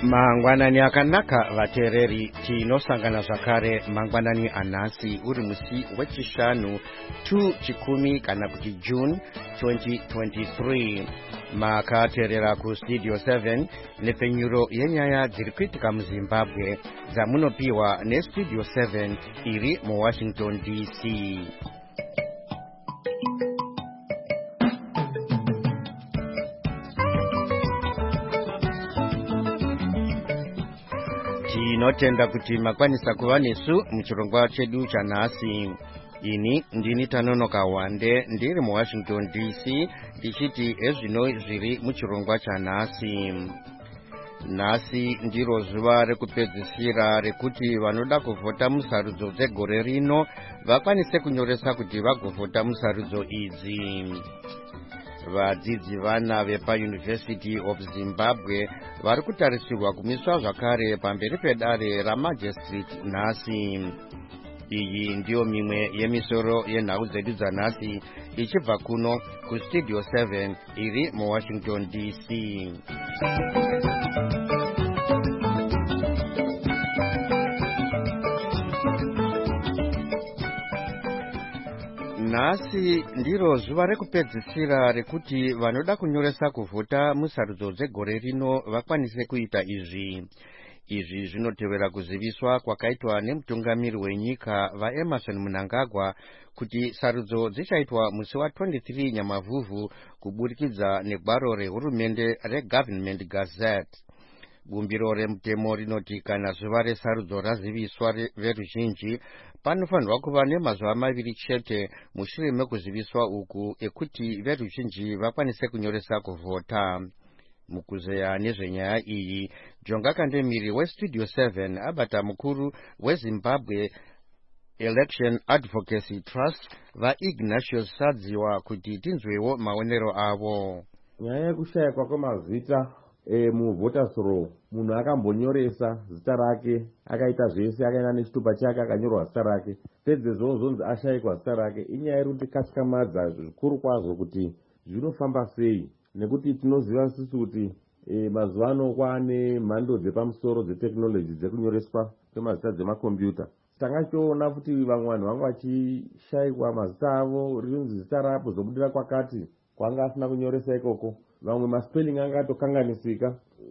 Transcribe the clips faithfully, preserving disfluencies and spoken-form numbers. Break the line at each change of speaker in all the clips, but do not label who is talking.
Mangwanani akanaka vateereri, tinosangana zvakare mangwanani anhasi uri musi wechishanu tu chikumi kana kuti June twenty twenty-three. Makateerera kustudio seven nepfenyuro yenyaya dziri kuitika muZimbabwe dzamunopiwa nestudio seven iri muWashington D C. Tinotenda kuti makwanisa kuva nesu muchirongwa chedu chanhasi. Ini ndini Tanonoka Wande ndiri muWashington D C ndichiti ezvino zviri muchirongwa chanhasi. Nhasi ndiro zuva rekupedzisira rekuti vanoda kuvhota musarudzo dzegore rino vakwanise kunyoresa kuti vagovhota musarudzo idzi. Vadzidzi vana vepaUniversity of Zimbabwe vari kutarisirwa kumiswa zvakare pamberi pedare ramajistrate nhasi. Iyi ndiyo mimwe yemisoro yenhau dzedu dzanhasi ichibva kuno kustudio seven iri muWashington D C. Nhasi ndiro zuva rekupedzisira rekuti vanoda kunyoresa kuvhota musarudzo dzegore rino vakwanise kuita izvi. Izvi zvinotevera kuziviswa kwakaitwa nemutungamiri wenyika vaEmerson Mnangagwa kuti sarudzo dzichaitwa musi wa twenty-three Nyamavhuvhu kuburikidza negwaro rehurumende reGovernment Gazette. Bumbiro remutemo rinoti kana zuva resarudzo raziviswa veruzhinji panofanirwa kuva nemazuva maviri chete mushure mekuziviswa uku ekuti veruzhinji vakwanise kunyoresa kuvhota. Mukuzeya nezvenyaya iyi, Jonga Kandemiri westudio seven abata mukuru weZimbabwe Election Advocacy Trust vaIgnatius Sadziwa kuti tinzwewo maonero avo.
Nyaya yekushayikwa kwemazita e, muvoters roll, munhu akambonyoresa zita rake akaita zvese akaenda nechitupa chake akanyorwa zita rake pedzezvo zvonzi ashayikwa zita rake, inyaya iri kutikatyamadza zvikuru kwazvo kuti zvinofamba sei, nekuti tinoziva sisi kuti e, mazuva ano kwaane mhando dzepamusoro dzeteknoloji dzekunyoreswa kwemazita dzemakombiyuta. Tangachoona kuti vamwe vanhu vanga vachishayikwa mazita avo rinzi zita rapo zobudira kwakati kwanga asina kunyoresa ikoko, vamwe maspelling anga atokanganisika,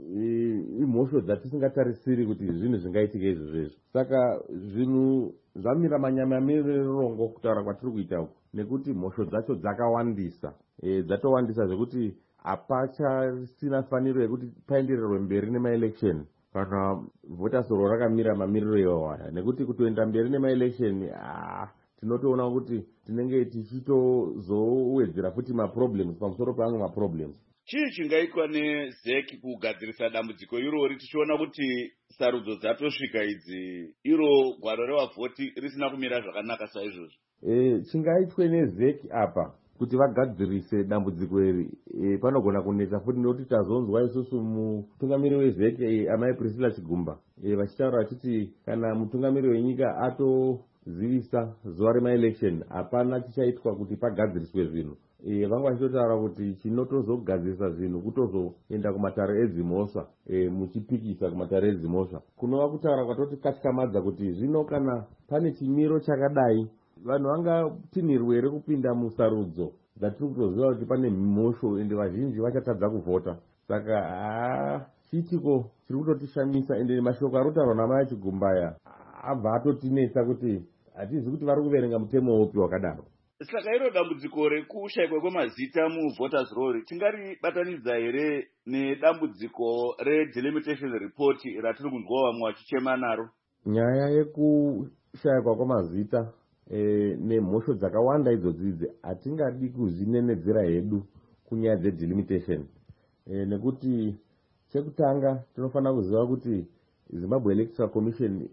imhosho dzatisingatarisiri kuti zvinhu zvingaitike izvo zvezvo. Saka zvinhu zvamira manyama mirongo kutaura kwatiri kuita uku, nekuti mhosho dzacho dzakawandisa, e, dzatowandisa zvekuti hapachasina faniro yekuti paendererwe mberi nemaelection kana voters roll rakamira mamiriro iwaya, nekuti kutoenda mberi nemaelection ah, tinotoona kuti tinenge tichitozowedzera futi maproblems pamusoro peamwe maproblems.
Chii chingaitwa neZeki kugadzirisa dambudziko irori tichiona kuti sarudzo dzatosvika idzi iro gwaro revavhoti risina kumira zvakanaka saizvozvo?
E, chingaitwe neZeki apa kuti vagadzirise dambudziko iri, e, panogona kunetsa futi nekuti tazonzwa isusu mutungamiri weZeki e, amai Priscilla Chigumba e, vachitaura vachiti kana mutungamiri wenyika atozivisa zuva remaelection hapana chichaitwa kuti pagadziriswe zvinhu. E, vanga vachitotaura kuti chinotozogadzirisa zvinhu kutozoenda kumatare edzimhosva, e, muchipikisa kumatare edzimhosva kunova kutaura kwatoti katyamadza kuti zvino kana pane chimiro chakadai vanhu vanga tinhirwe here kupinda musarudzo dzatiri kutoziva kuti pane mhosho ende vazhinji vachatadza kuvhota. Saka haa chiitiko chiri kutotishamisa, ende mashoko arotaurwa namai Chigumbaya abva atotinetsa kuti hatizi kuti vari kuverenga mutemo upi wakadaro.
Saka iro dambudziko rekushayikwa kwemazita muvoters roll tingaribatanidza here nedambudziko redelimitation report ratiri kunzwa vamwe vachichema naro?
Nyaya yekushayikwa kwemazita e, nemhosho dzakawanda idzodzidzi hatingadi kuzvinenedzera hedu kunyaya dzedelimitation, e, nekuti chekutanga tinofanira kuziva kuti Zimbabwe Electoral Commission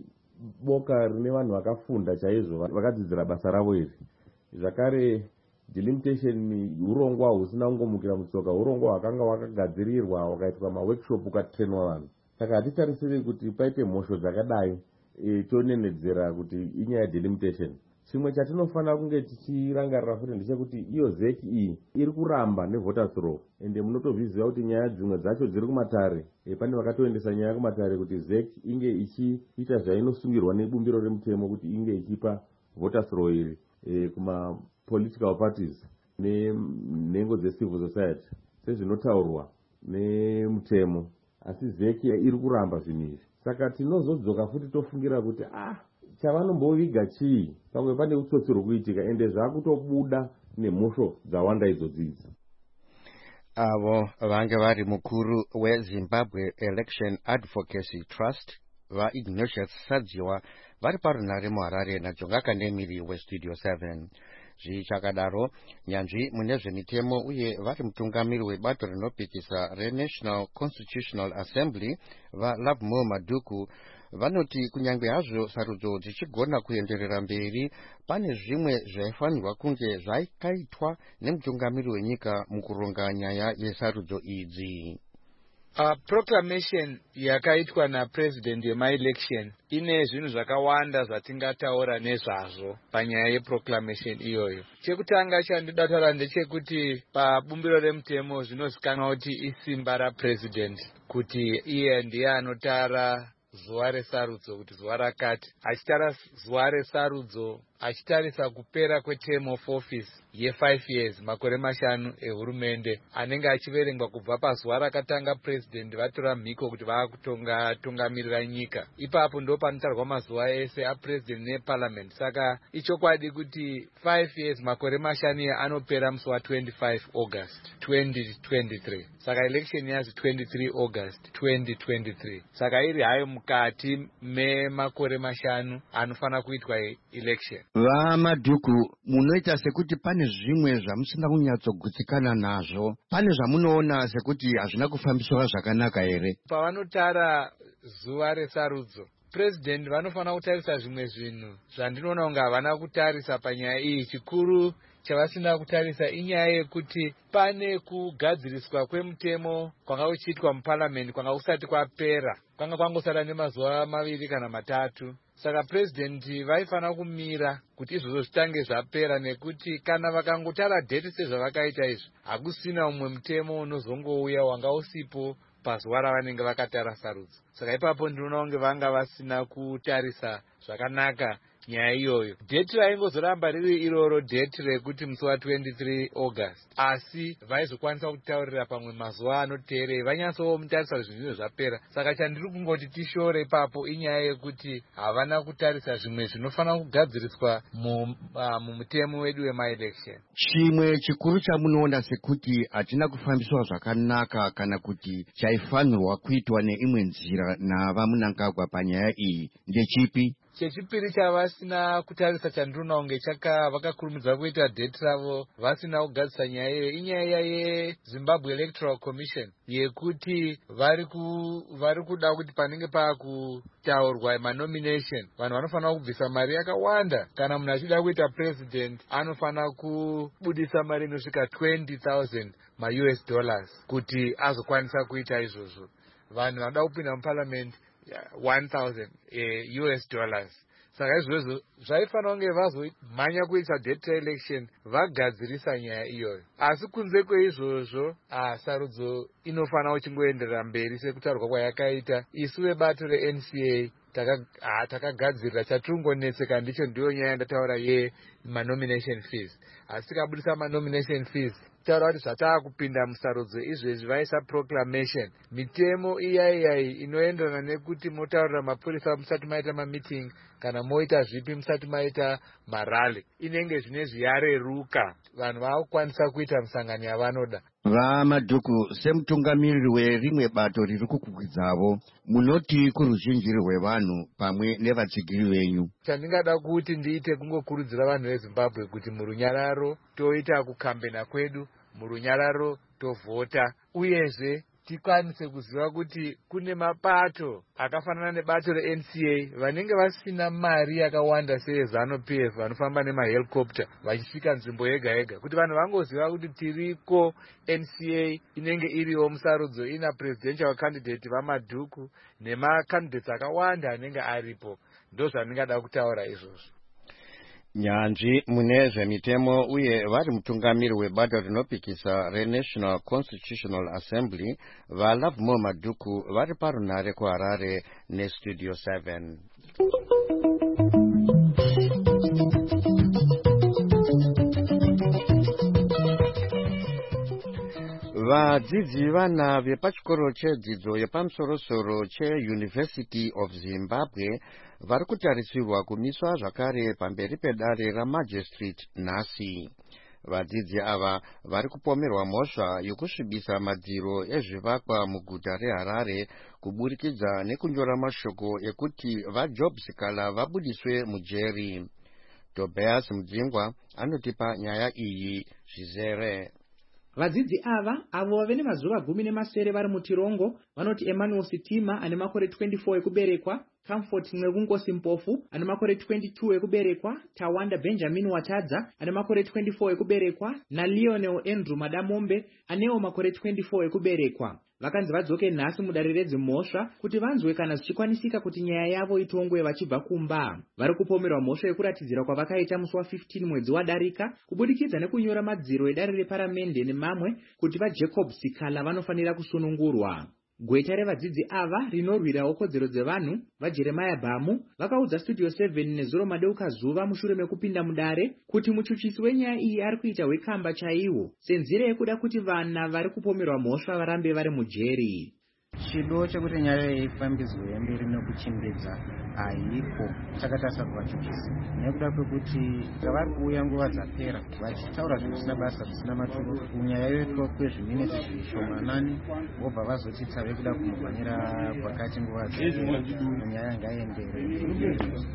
iboka rine vanhu vakafunda chaizvo vakadzidzira basa ravo iri. Zvakare delimitation urongwa husina kungomukira mutsoka, urongwa hwakanga hwakagadzirirwa hwakaitwa maworkshop ukatrenwa vanhu. Saka hatitarisiri kuti paite mhosho dzakadai e, tonenedzera kuti inyaya delimitation. chimwe chatinofanira kunge tichirangarira futi ndechekuti iyo zeki iyi iri kuramba nevoters roll ende munotozviziva kuti nyaya dzimwe dzacho dziri kumatare e, pane vakatoendesa nyaya kumatare kuti zeki inge ichiita zvainosungirwa nebumbiro remutemo kuti inge ichipa voters roll iri e, kuma political parties nenhengo dzecivil society sezvinotaurwa nemutemo, asi zeki iri kuramba zvinhu izvi. Saka tinozodzoka futi tofungira kuti ah chavanomboviga chii, pamwe pane utsotsi hwekuitika ende zvakutobuda nemhosvo dzawanda idzodzi.
Avo vange vari mukuru weZimbabwe Election Advocacy Trust vaIgnatius Sadziwa vari parunare muHarare naJonga Kandemiri weStudio seven. Zvichakadaro nyanzvi mune zvemitemo uye vari mutungamiri webato rinopikisa reNational Constitutional Assembly vaLovemore Maduku vanoti kunyange hazvo sarudzo dzichigona kuenderera mberi, pane zvimwe zvaifanirwa kunge zvakaitwa nemutungamiri wenyika mukuronga nyaya yesarudzo idzi.
Uh, proclamation yakaitwa napresident yemaelection ine zvinhu zvakawanda zvatingataura nezvazvo panyaya yeproclamation iyoyo. Chekutanga chandinoda kutaura ndechekuti pabumbiro remutemo zvinozikanwa kuti isimba rapresident, kuti iye ndiye anotara zuva resarudzo kuti zuva rakati, achitara zuva resarudzo achitarisa kupera kweterm of office ye five years, makore mashanu ehurumende anenge achiverengwa kubva pazuva rakatanga president vatora mhiko kuti vakutonga tungamirira nyika. Ipapo ndo panotarwa mazuva ese apresident neparliament. Saka ichokwadi kuti five years, makore mashanu anopera musi wa twenty-five August twenty twenty-three. Saka election yazi twenty-three August twenty twenty-three. Saka iri hayo mukati memakore mashanu anofana kuitwa election.
VaMaduku, munoita sekuti pane zvimwe zvamusina kunyatsogutsikana nazvo, pane zvamunoona sekuti hazvina kufambiswa zvakanaka here?
Pavanotara zuva resarudzo, president vanofana kutarisa zvimwe zvinhu zvandinoona kunge havana kutarisa panyaya iyi. Chikuru chavasina kutarisa inyaya yekuti pane kugadziriswa kwemutemo kwanga kuchiitwa muparliament kwanga kusati kwapera, kwanga kwangosara nemazuva maviri kana matatu. Saka president vaifana kumira kuti izvozvo zvitange zvapera, nekuti kana vakangotara date sezvavakaita izvi hakusina umwe mutemo unozongouya wanga usipo pazuva ravanenge vakatara sarudzo. Saka ipapo ndinoona kunge vanga vasina kutarisa zvakanaka nyaya iyoyo. Date raingozoramba riri iroro date rekuti musi wa twenty-three August, asi vaizokwanisa kutaurira pamwe mazuva anoteerera vanyatsomutarisa zvinhu zvapera. Saka chandiri kungoti tishore ipapo inyaya yekuti havana kutarisa zvimwe zvinofanira kugadziriswa mumutemo mu wedu wemaelection.
Chimwe chikuru chamunoona sekuti hatina kufambiswa zvakanaka kana kuti chaifanirwa kuitwa neimwe nzira navaMunangagwa panyaya iyi ndechipi?
Chechipiri chavasina kutarisa chandinoona kunge chaka vakakurumidza kuita date ravo vasina kugadzisa nyaya iyo inyaya yeZimbabwe Electoral Commission yekuti vari ku vari kuda kuti panenge pakutaurwa manomination vanhu vanofanira kubvisa mari yakawanda. Kana munhu achida kuita president anofanira kubudisa mari inosvika twenty thousand ma-U S dollars kuti azokwanisa kuita izvozvo. Vanhu vanoda kupinda muparliament one thousand U S dollars. Saka izvozvo zvaifanira kunge vazomhanya kuita date election vagadzirisa nyaya iyoyo. Asi kunze kweizvozvo sarudzo inofanira kuchingoenderera mberi sekutaurwa kwayakaita. Isu vebato reN C A takagadzirira chatiringonetseka ndicho ndiyo nyaya ndataura yemanomination fees. Asi tikabudisa manomination fees taura kuti zvataa kupinda musarudzo izvezvi vaisa proclamation. Mitemo iyaiyai inoenderana nekuti motaurira mapurisa musati maita mameeting kana moita zvipi musati maita marally inenge zvinezvi yareruka, vanhu vakukwanisa kuita musangano yavanoda.
VaMaduku, semutungamiriri werimwe bato riri kukwikwidzavo, munoti kuruzhinji rwevanhu pamwe nevatsigiri venyu?
Chandingada kuti ndiite kungokurudzira vanhu veZimbabwe kuti murunyararo toita kukambena kwedu, murunyararo tovhota, uyezve tikwanise kuziva kuti kune mapato akafanana nebato reN C A vanenge vasina mari yakawanda seZANU P F vanofamba nemahelicopter vachisvika nzvimbo yega yega, kuti vanhu vangoziva kuti tiriko N C A inenge iriwo musarudzo ina presidential candidate vaMaduku nemacandidates akawanda anenge aripo. Ndo zvandingada kutaura izvozvo.
nyanzvi mune zvemitemo uye vari mutungamiri webato rinopikisa reNational Constitutional Assembly vaLovemore Madhuku vari parunhare kuHarare neStudio seven. Vadzidzi vana vepachikoro chedzidzo yepamusoro-soro cheUniversity of Zimbabwe vari kutarisirwa kumiswa zvakare pamberi pedare ramajistrate nhasi. Vadzidzi ava vari kupomerwa mhosva yokusvibisa madziro ezvivakwa muguta reHarare kuburikidza nekunyora mashoko ekuti vaJob Sikala vabudiswe mujeri. Tobias Mudzingwa anotipa nyaya iyi zvizere.
Vadzidzi ava avo vave nemazuva gumi nemasere vari mutirongo vanoti Emmanuel Sitima ane makore twenty-four ekuberekwa, Comfort Mwekungosi Mpofu ane makore twenty-two ekuberekwa, Tawanda Benjamin Watadza ane makore twenty-four ekuberekwa na Lionel Andrew Madamombe anewo makore twenty-four ekuberekwa. Vakanzi vadzoke nhasi mudare redzimhosva kuti vanzwe kana zvichikwanisika kuti nyaya yavo itongwe vachibva kumba. Vari kupomerwa mhosva yekuratidzira kwavakaita musi wa15 mwedzi wadarika kubudikidza nekunyora madziro edare reparamende nemamwe kuti vaJacob Sikala vanofanira kusunungurwa. Gweta revadzidzi ava rinorwirawo kodzero dzevanhu vaJeremiah Bhamu vakaudza Studio seven nezuro madeuka zuva mushure mekupinda mudare kuti muchuchisi wenyaya iyi ari kuita hwekamba chaiwo senzira yekuda kuti vana vari kupomerwa mhosva varambe vari mujeri.
Chido chekuti nyaya ifambiswe mberi nekuchimbidza haipo chakatarisa kuvachuchisi nekuda kwekuti vari kuuya nguva dzapera vachitaura zvisina basa zvisina maturo kunyaya yoitwa kwezviminiti zvishomanani vobva vazotitsa vekuda kumubvanira kwakati nguva dzapera nyaya ngaendere.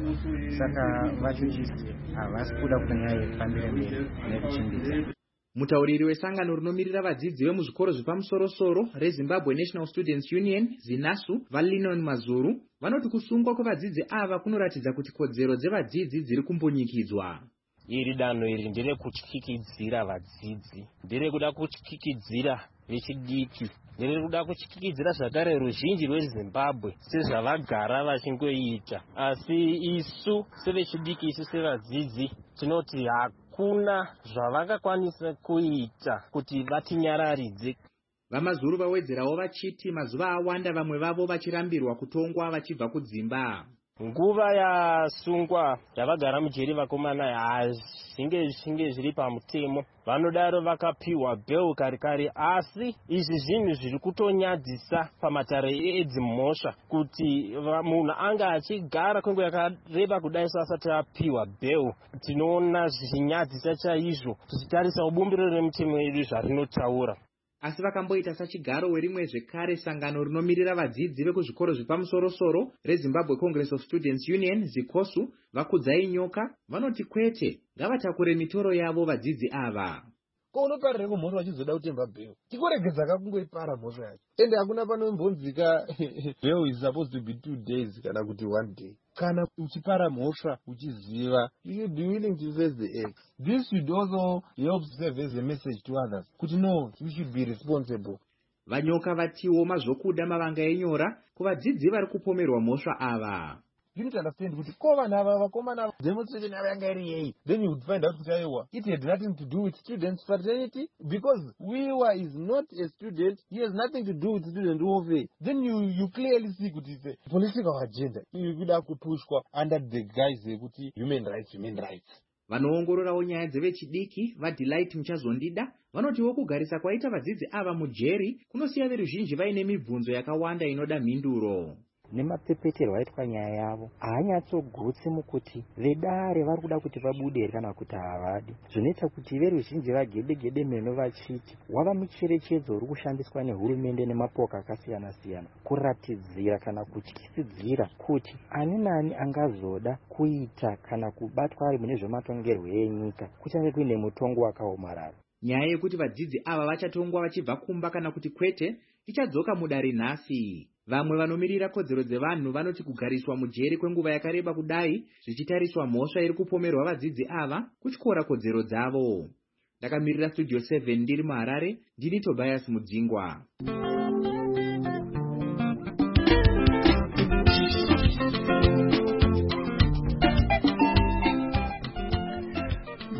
Saka vachuchisi havasi kuda kuti nyaya ifambire mberi nekuchimbidza.
Mutauriri wesangano rinomirira vadzidzi vemuzvikoro zvepamusoro-soro reZimbabwe National Students Union ZINASU vaLinon Mazuru vanoti kusungwa kwevadzidzi ava kunoratidza kuti kodzero dzevadzidzi dziri kumbunyikidzwa.
Iri danho iri ndere kutyikidzira vadzidzi, ndere kuda kutyikidzira vechidiki, ndere kuda kutyikidzira zvakare ruzhinji rweZimbabwe sezvavagara vachingoita. Asi isu sevechidiki, isu sevadzidzi tinoti hakuna zvavangakwanisa kuita kuti vatinyararidze.
VaMazuru vawedzerawo vachiti mazuva awanda vamwe vavo vachirambirwa kutongwa vachibva kudzimba.
Nguva yasungwa yavagara mujeri vakomana hazvinge zvinge zviri pamutemo, vanodaro vakapiwa bheu kare kare. Asi izvi zvinhu zviri kutonyadzisa pamatare edzimhosva kuti munhu anga achigara kwenguva yakareba kudai asati apiwa bheu. Tinoona zvichinyadzisa chaizvo tichitarisa ubumbiro remutemo yedu zvarinotaura.
Asi vakamboita sachigaro werimwe zvekare sangano rinomirira vadzidzi vekuzvikoro zvepamusoro-soro reZimbabwe Congress of Students Union ZICOSU vakudzai nyoka vanoti kwete ngavatakure mitoro yavo vadzidzi ava.
Ko unoparira kumhosva vachizoda kutemba bheu tikuregedza kakungoipara mhosva yacho ende hakuna panombonzika bheu is supposed to be two days kana kuti one day. Kana uchipara mhosva uchiziva, you should be willing to face the eggs. This should also help serve as a message to others kuti no, you should be responsible.
Vanyoka vatiwo mazvokuda mavanga enyora kuvadzidzi vari kupomerwa mhosva ava.
You need to understand kuti ko vanhu ava vakomana demonstration yavo yanga iri yei, then you would find out kuti aiwa it had nothing to do with students fraternity because Wiwa is not a student, he has nothing to do with student warfare. Then you you clearly see kuti it's a political agenda irikuda kupushwa under the guise yekuti human rights human rights.
Vanoongororawo nyaya dzevechidiki vaDelight Muchazondida vanotiwo kugarisa kwaita vadzidzi ava mujeri kunosiya veruzhinji vaine mibvunzo yakawanda inoda mhinduro.
Nemapepeterwa aitwa nyaya yavo haanyatsogutsi mukuti vedare vari kuda kuti vabude kana kuti havadi. Zvinoita kuti veruzhinji vagedegede meno vachiti wava mucherechedzo uri kushandiswa nehurumende nemapoka akasiyana siyana kuratidzira kana kutyisidzira kuti ani nani angazoda kuita kana kubatwa ari mune zvematongerwo enyika kuchange kuine mutongo wakaomarara.
Nyaya yekuti vadzidzi ava vachatongwa vachibva kumba kana kuti kwete ichadzoka mudare nhasi. Vamwe vanomiririra kodzero dzevanhu vanoti kugariswa mujeri kwenguva yakareba kudai zvichitariswa mhosva iri kupomerwa vadzidzi ava kutyora kodzero dzavo. Ndakamirira Studio seven ndiri muHarare, ndini Tobias Mudzingwa.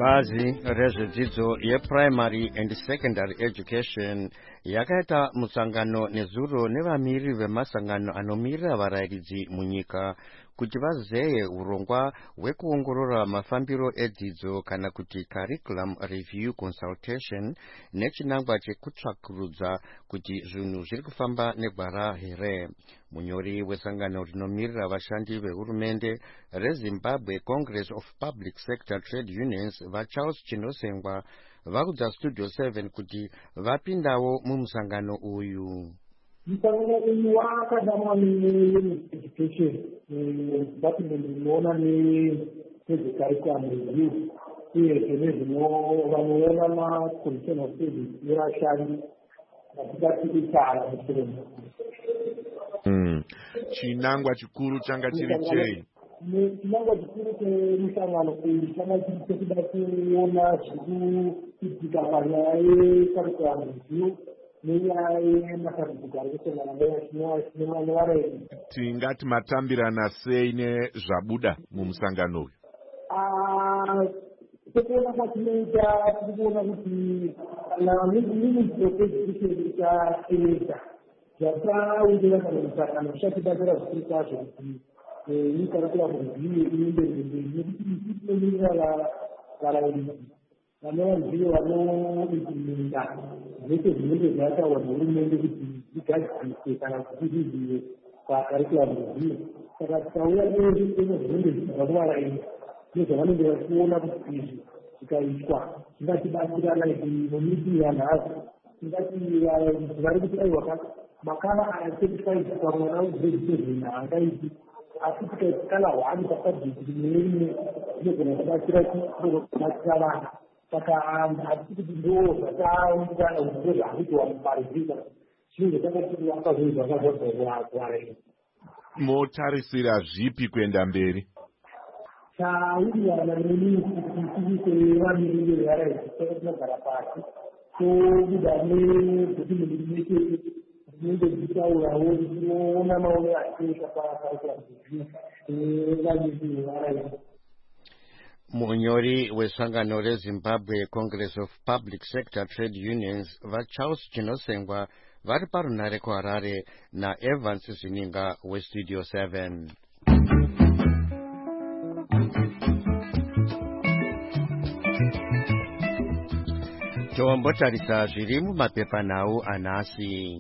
bazi rezvedzidzo yeprimary and secondary education yakaita musangano nezuro nevamiriri vemasangano anomirira varayiridzi munyika kuti vazeye urongwa hwekuongorora mafambiro edzidzo kana kuti curriculum review consultation nechinangwa chekutsvakurudza kuti zvinhu zviri kufamba negwara here. Munyori wesangano rinomirira vashandi vehurumende reZimbabwe Congress of Public Sector Trade Unions vaCharles Chinosengwa vakudza Studio seven kuti vapindawo mumusangano uyu.
Musangano uyu wakadamwa ne-education department rinoona nezvecurriculum review uyezve nezvinoona ma-condition of service evashandi vatikatiitara muchirema.
Chinangwa chikuru changa chiri chei?
Chinangwa chikuru chemusangano uyu changa chiri chekuda kuona zviri kuitika panyaya yecurriculum review nenyaya yematambudziko ari kusangana nevarayiridzi.
Tingati matambirana sei nezvabuda mumusangano uyu?
Sekuona kwatinoita tiri kuona kuti kana ministry of education ichateedza zvataundira kana musangano zvichatibatsira zvikuru kwazvo kuti curriculum review iende mberi nekuti tinomirira varayiridzi vanova ndivo vanoimplementa zvese zvinenge zvataurwa nehurumende kuti zvigadziswe kana kuti zvizive pacurriculum review. Saka tikauya nezvitemo zvinenge zvibva kuvarayiridzi nezvavanenge vachiona kuti izvi zvikaitwa zvingatibatsirana mumitira nhasi tingati varayiridzi vari kuti aiwa makala aya thirty-five pamwana wegreade haangaiti asi tikaiti kala one pasabjekti rimwe nerimwe zvinogona kubatsira kubatsira vana. Saka hatisi kuti ndo zvataungana kuti ndo zvakuitiwa muparevisa zvinhu zvakati vakazvinhu zvakazodza kuvarayiridzi.
Motarisira zvipi kuenda mberi?
Taurirana nemi tiise vamiriri vevarayiridzi saka tinogara pasi tobuda nedhokumendi rimwe chete rinenge richitaurawo richinoona maonero achiita pacurriculum review nevamiriri vevarayiridzi.
Munyori wesangano reZimbabwe Congress of Public Sector Trade Unions vaCharles Chinosengwa vari parunare kuHarare naEvans Zininga weStudio seven. Tombotarisa zviri mumapepanhau anhasi.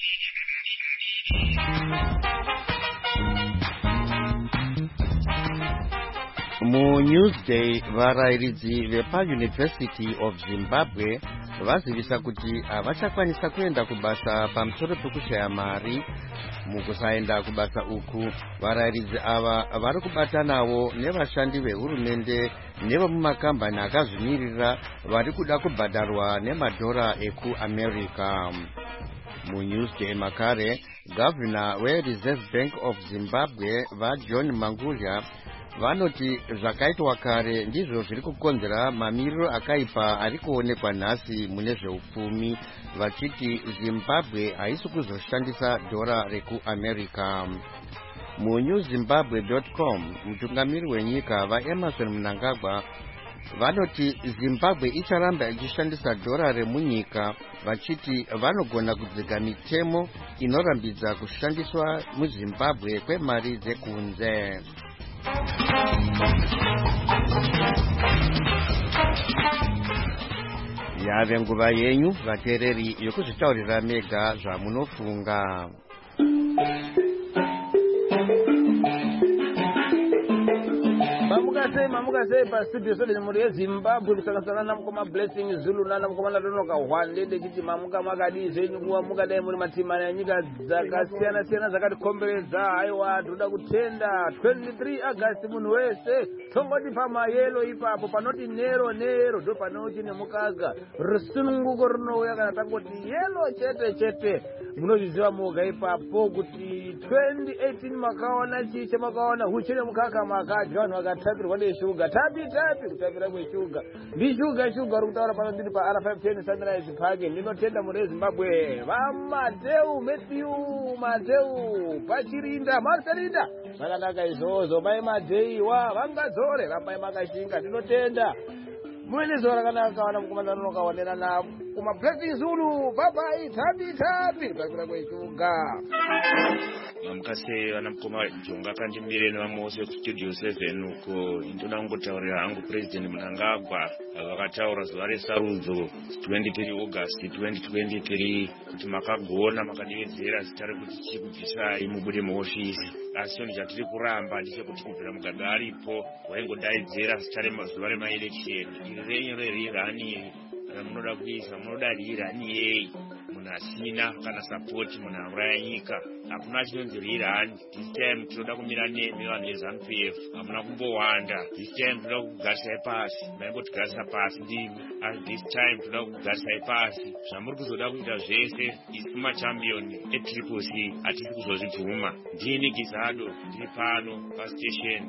MuNewsday varayiridzi vepaUniversity of Zimbabwe vazivisa kuti havachakwanisa kuenda kubasa pamusoro pekushaya mari. Mukusaenda kubasa uku varayiridzi ava vari kubatanawo nevashandi vehurumende nevemumakambani akazvimirira vari kuda kubhadharwa nemadhora ekuAmerica. MuNewsday makare gavhina weReserve Bank of Zimbabwe vaJohn Mangulya vanoti zvakaitwa kare ndizvo zviri kukonzera mamiriro akaipa ari kuonekwa nhasi mune zveupfumi, vachiti Zimbabwe haisi kuzoshandisa dhora rekuAmerica. Mu Zimbabwe dot com mutungamiri wenyika vaEmerson Mnangagwa vanoti Zimbabwe icharamba ichishandisa dhora remunyika, vachiti vanogona kudziga mitemo inorambidza kushandiswa muZimbabwe kwemari dzekunze. Yave nguva yenyu vateereri yokuzvitaurira mega zvamunofunga.
Mamukasei mamukasei pastudio seven muri yeZimbabwe kusanganisana namukoma Blessing Zulu nana mukoma Ndanoka Hwande ndechiti mamuka makadii zvenyu nguva mukadai muri matimana enyika dzakasiyana siyana dzakatikomberedza. Haiwa toda kutenda twenty-three August munhu wese tongoti pamayelo ipapo panoti nero nero ndo panoti nemukaga rusununguko rinouya kana tangoti yelo chete chete. Munozviziva moga ipapo kuti twenty eighteen makaona chiche makaona huchine mukaka makadya vanhu vakatapirwa neshuga tapi tapi kutapira kweshuga ndishuga shuga uri kutaura pano ndiri paR five ten Sunrise Park. Ndinotenda muri Zimbabwe vaMateu Matthew Mateu pachirinda Marcelinda vakanaka izvozvo mai madheiwa vangadzore rambai makashinga. Ndinotenda
muelezo rakanaka wana mukomana unokaonera navo kumapleti zulu babai tabi tabi kakura kwechuga
mamukase vana mukoma jonga kandimire nevamwe vose kustudio seven uko indoda kungotaurira hangu president Mnangagwa vakataura zuva resarudzo twenty-three August twenty twenty-three kuti makagona makadevedzera zita rekuti chikubvisai mubude muofisi asi chonde chatiri kuramba ndechekuti kubvira mugaga aripo waingodaidzera zita remazuva remaelection iri renyu rerirani iri kana munoda kuisa munoda riirani yei munhu asina kana sapoti munhu auraya nyika hakuna chinonzi riirani this time tinoda kumira nemi vanhu veZANU P F hamuna kumbowanda this time tinoda kugarisai pasi maingotigarisa pasi ndimi asi this time tinoda kugarisai pasi zvamuri kuzoda kuita zvese isi machampion etriple C hatisi kuzozvibvuma ndini Gizado ndiri pano pastation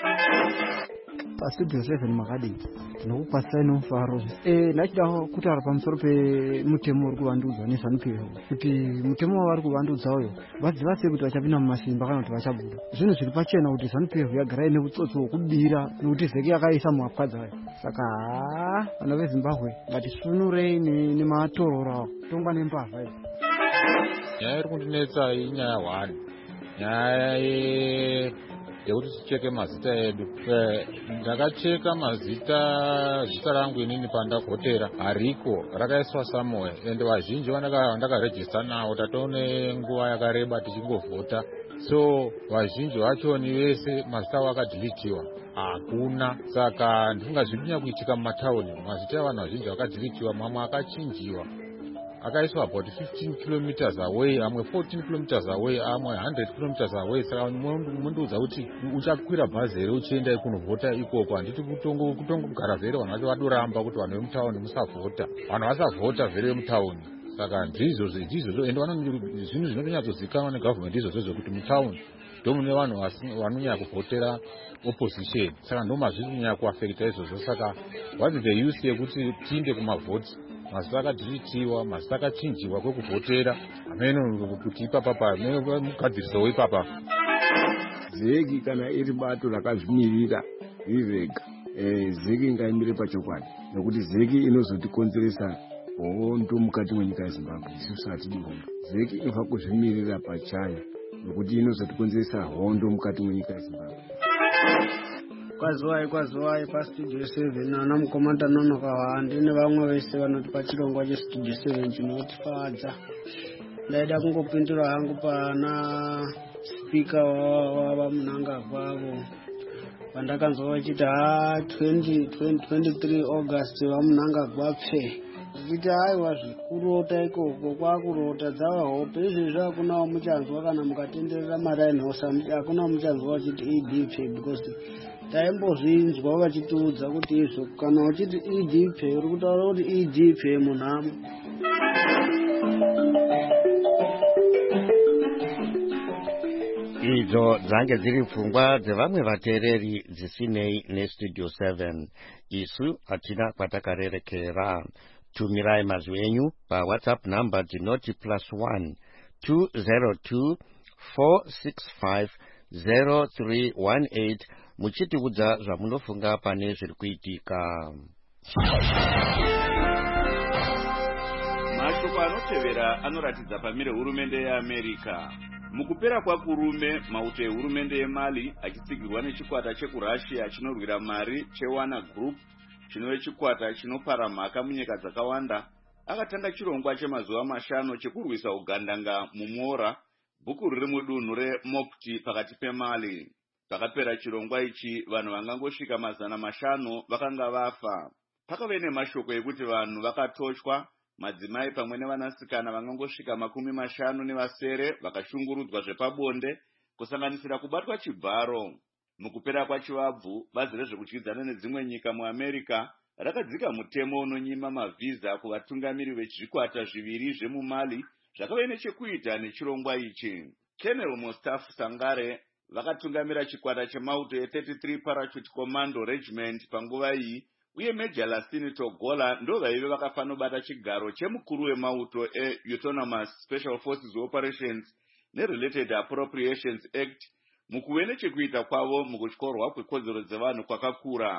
pastudio seven makadini ndinokupasai nomufaro eh nachida kutaura pamusoro pemutemo uri kuvandudzwa neZANU P F kuti mutemo wavari kuvandudza uyo vadziva sei kuti vachapinda mumasimba kana kuti vachabuda zvinhu zviri pachena kuti ZANU P F yagara ine utsotsi hwokubira nekuti zeki yakaisa muhapwadza ayo saka haa vana veZimbabwe ngatisunurei nematorora tongwa nembavha iyo
nyaya iri kundinetsa inyaya one nyaya yekuti ticheke mazita edu ndakacheka mazita zita rangu inini pandavhotera hariko rakaiswa somewhere ende vazhinji vandakarejista navo tatoone nguva yakareba tichingovhota so vazhinji vachoni vese mazita avo akadhilitiwa hakuna saka ndingazvipinya kuitika mumatauni mazita evanhu vazhinji vakadhilitiwa mamwe akachinjiwa akaiswa about fifteen kilometers away amwe fourteen kilometers away amwe one hundred kilometers away saka mundiudza kuti uchakwira bhazi here uchienda kunovhota ikoko handiti kutongogara vhere vanhu vacho vadoramba kuti vanhu vemutauni musavhota vanhu vasavhota vhere vemutauni saka ndizvozvo ndizvozvo ende zvinhu zvinotonyatsozikanwa negavhumende izvozvo zvokuti mutauni ndomune vanhu vanonyanya kuvhotera opposition saka ndomazviri kunyanya kuafekta izvozvo saka what is the use yekuti tiinde kumavhoti mazita akadhilitiwa mazita akachinjiwa kwekuvhotera ameno kuti ipapapa ameno mugadziriso ipapa
zeki kana iri bato rakazvimirira rivega zeki ngaimire pachokwadi nekuti zeki inozotikonzeresa hondo mukati mwenyika yeZimbabwe isusu hatidi hondo zeki inofa kuzvimirira pachayo nekuti inozotikonzeresa hondo mukati mwenyika yeZimbabwe
kwazuwai kwazuwai pastudio seven ana mukomanda nonokawa ndine vamwe vese vanoti pachirongwa chestudio seven chinotifadza ndaida kungopindura hangu pana spika wavamunangagwa avo vandakanzwa vachiti ha twenty-three August vamunangagwa pfe kuti haiwa zvikurota ikoko kwakurota dzava hope izvezvi hakuna wamuchanzwa kana mukatenderera maraini house hakuna wamuchanzwa vachiti E D P because taimbozvinzwa vachitiudza kuti izvo kana uchiti E D P uri kutaura kuti E D P munhamo
idzo dzange dziri pfungwa dzevamwe vateereri dzisinei nestudio seven isu hatina kwatakarerekera tumirai mazwi enyu pawhatsapp number dzinoti plus one two zero two four six five zero three one eight muchitiudza zvamunofunga pane zviri kuitika.
mashoko anotevera anoratidza pamire hurumende yeAmerica. mukupera kwakurume mauto ehurumende yeMali achitsigirwa nechikwata chekurussia chinorwira mari cheWagner Group chinove chikwata chinopara mhaka munyika dzakawanda akatanga chirongwa chemazuva mashanu chekurwisa ugandanga mumora bhuku riri mudunhu reMopti pakati peMali. pakapera chirongwa ichi vanhu vangangosvika mazana mashanu vakanga vafa. pakave nemashoko ekuti vanhu vakatochwa madzimai pamwe nevanasikana vangangosvika makumi mashanu nevasere vakashungurudzwa zvepabonde kusanganisira kubatwa chibharo. mukupera kwachivabvu bazi rezvekudyidzana nedzimwe nyika muAmerica rakadzika mutemo unonyima mavhiza kuvatungamiri vezvikwata zviviri zvemumali zvakave nechekuita nechirongwa ichi. Colonel Mustafa Sangare vakatungamira chikwata chemauto e-thirty-three Parachute Commando Regiment panguva iyi uye Major Lasini Togola ndo vaive vakafanobata chigaro chemukuru wemauto e-Autonomous Special Forces Operations ne-Related Appropriations Act mukuve nechekuita kwavo mukutyorwa kwekodzero dzevanhu kwakakura.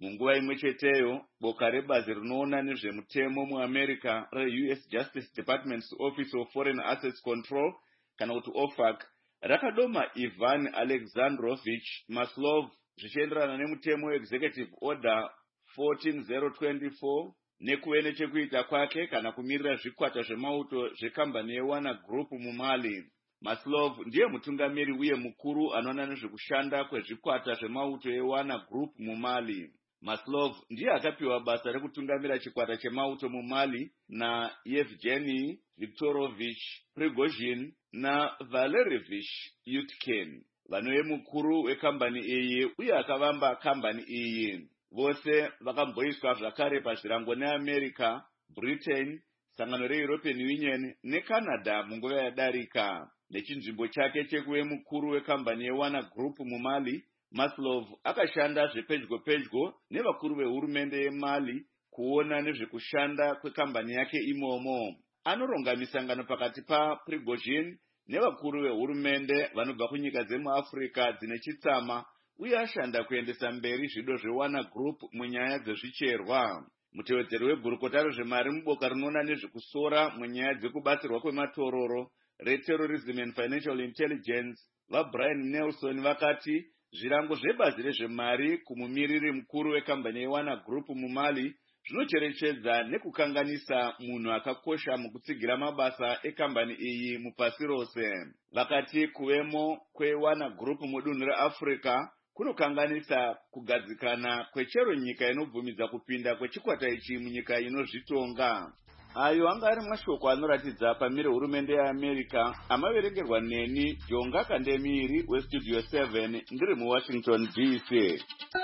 Munguva imwe cheteyo, boka rebazi rinoona nezvemutemo muAmerica re-U S Justice Department's Office of Foreign Assets Control, kana kuti O F A C, rakadoma Ivan Alexandrovich Maslov zvichienderana nemutemo Executive Order fourteen thousand twenty-four nekuve nechekuita kwake kana kumirira zvikwata zvemauto zvekambani yeWANA Group muMali. Maslov ndiye mutungamiri uye mukuru anoona nezvekushanda kwezvikwata zvemauto yeWANA Group muMali. Maslov ndiye akapiwa basa rekutungamira chikwata chemauto muMali na Yevgeny Viktorovich Prigozhin na Valeriyevich Yutkin, vanove mukuru wekambani iyi uye akavamba kambani iyi. Vose vakamboiswa zvakare pazvirango neAmerica, Britain, sangano reEuropean Union neCanada munguva yadarika. Nechinzvimbo chake chekuve mukuru wekambani yeWANA Group muMali, Maslov akashanda zvepedyo pedyo nevakuru vehurumende yeMali kuona nezvekushanda kwekambani yake imomo. Anoronga misangano pakati pa Prigozhin nevakuru vehurumende vanobva kunyika dzemuAfrica dzine chitsama uye ashanda kuendesa mberi zvido zveWANA Group munyaya dzezvicherwa. Mutevedzeri wegurukota rezvemari muboka rinoona nezvekusora munyaya dzekubatsirwa kwematororo reTerrorism and Financial Intelligence vaBrian Nelson vakati zvirango zvebazi rezvemari kumumiriri mukuru wekambani yeWANA Group muMali zvinocherechedza nekukanganisa munhu akakosha mukutsigira mabasa ekambani iyi mupasi rose. Vakati kuvemo kweWANA Group mudunhu reAfrica kunokanganisa kugadzikana kwechero nyika inobvumidza kupinda kwechikwata ichi munyika inozvitonga. Ayo anga ari mashoko anoratidza pamire hurumende yeAmerica amaverengerwa neni Jonga Kandemiri weStudio seven ndiri muWashington D C.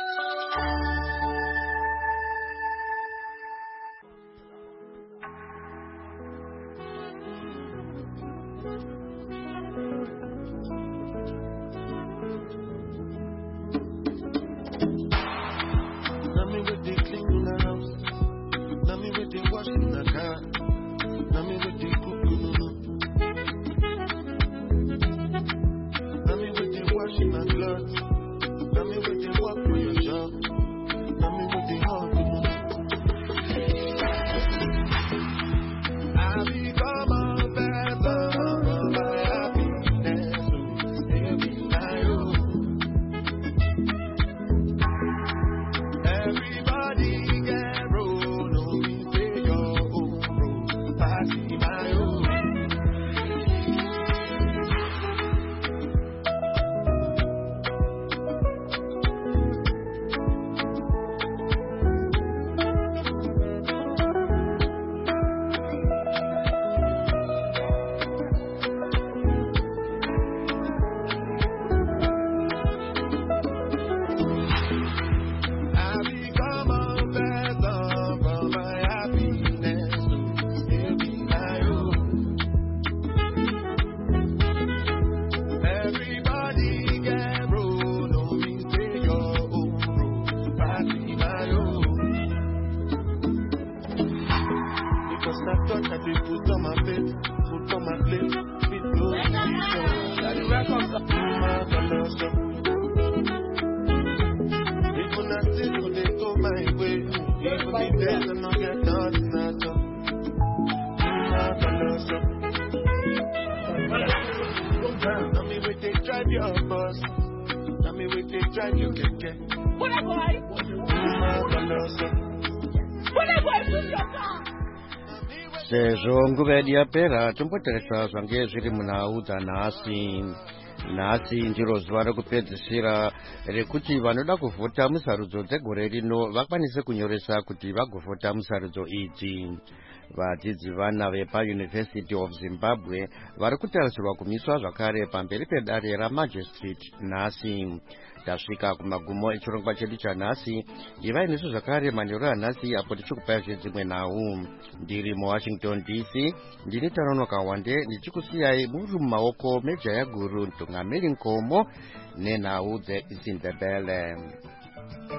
Sezvo nguva yedu yapera tombotarisa zvange zviri munhau dzanhasi. Nhasi ndiro zuva rekupedzisira rekuti vanoda kuvhota musarudzo dzegore rino vakwanise kunyoresa kuti vagovhota musarudzo idzi. Vadzidzi vana vepaUniversity of Zimbabwe vari kutarisirwa kumiswa zvakare pamberi pedare ramagistrate nhasi. Tasvika kumagumo echirongwa chedu chanhasi. Ivai nesu zvakare manheru anhasi apo tichikupai zvedzimwe nhau. Ndiri muWashington D C, ndini Taronoka Wande ndichikusiyai muri mumaoko mejaya guru Ntungamiri Nkomo nenhau dzeZimbabwe.